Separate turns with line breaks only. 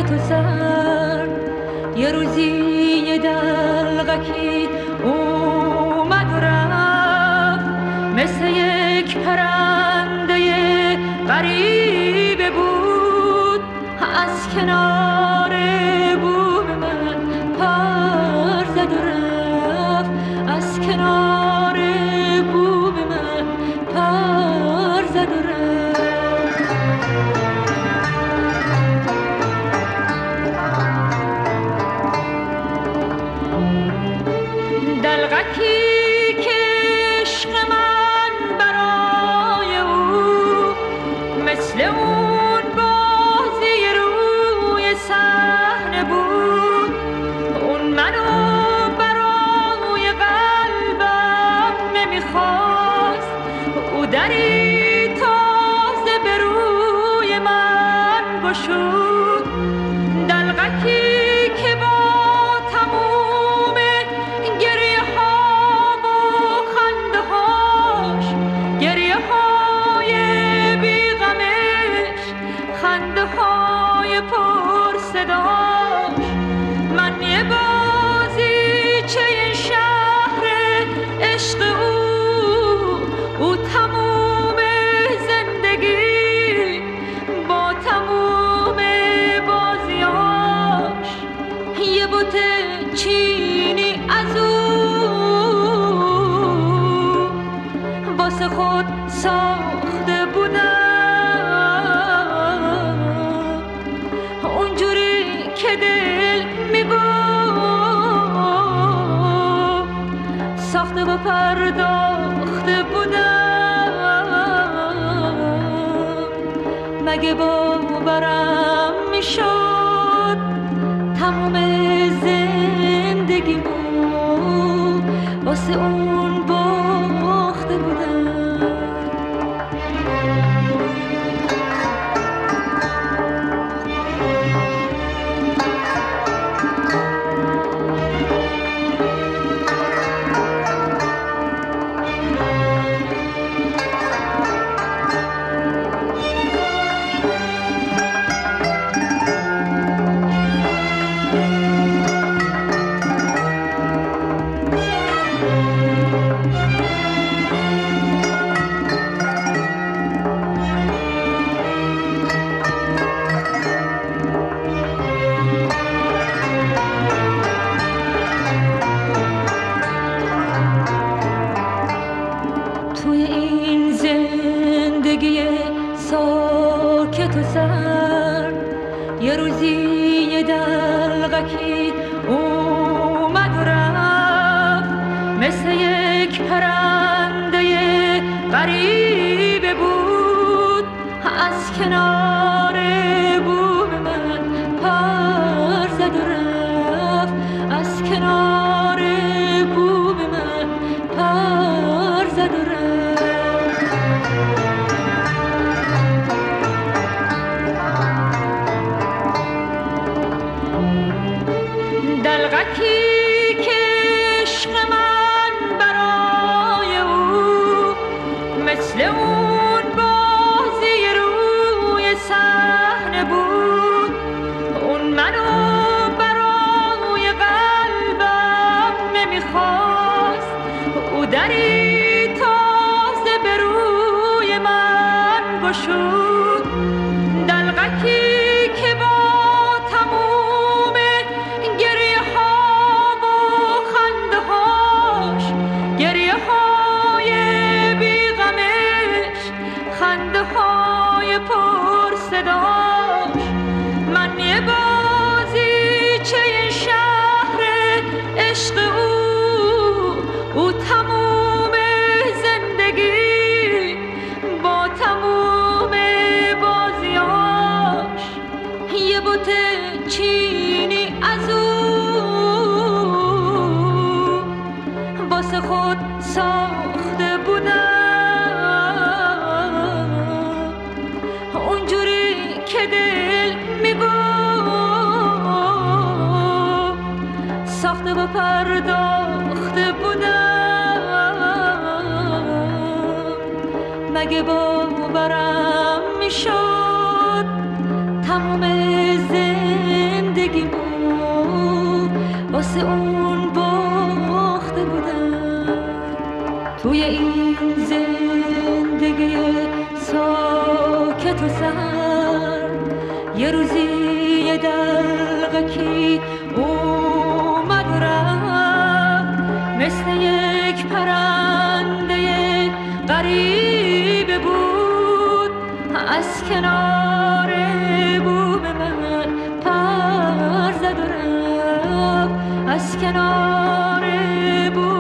تو سر یه روزی یه دلغکی اومد و رفت، مثل یک پرنده غریبه بود، از کنار بوم من پر زد و رفت، از کنار بوم من پر زد و رفت. دلغکی که عشق من برای او مثل اون بازی روی صحنه بود، اون منو برای قلبم نمیخواست، او دری تازه به روی من گشود. دلغکی که با تموم گریه ها و خنده هاش، گریه های بیغمش، خنده های پر صداش، من یه بازیچه شهر عشق او تموم زندگی با تموم بازیاش، یه بوت چینی از او واسه خود ساخته بودم، اونجوری که دل میگفت ساخته و پرداخته بودم. مگه باورم میشد تمام زندگیمو واسه اون باخته بودم. توی این زندگی ساکت و سر یه روزی یه دلغکی اومد و رفت، مثل یک پرنده غریبه بود، از کنار بوم من پر زد و رفت، از کنار بوم من پر زد و رفت. دلغکی که عشق من برای او مثل اون بازی روی صحنه بود، اون منو برای قلبم نمیخواست، او دری تازه به روی من گشود. دلغکی که با تموم گریه ها و خنده هاش، گریه های بیغمش، خنده های پر صداش، من یه بازیچه شهر عشق او تموم زندگی با تموم بازیاش، یه بوت چینی از او واسه خود ساخته بودم، اونجوری که دل میگفت ساخته و پرداخته بودم. مگه باورم میشد تمام زندگی یه روزی یه دلغکی اومد و رفت، مثل یک پرنده غریبه بود، از کنار بوم من پر زد و رفت، از کنار بوم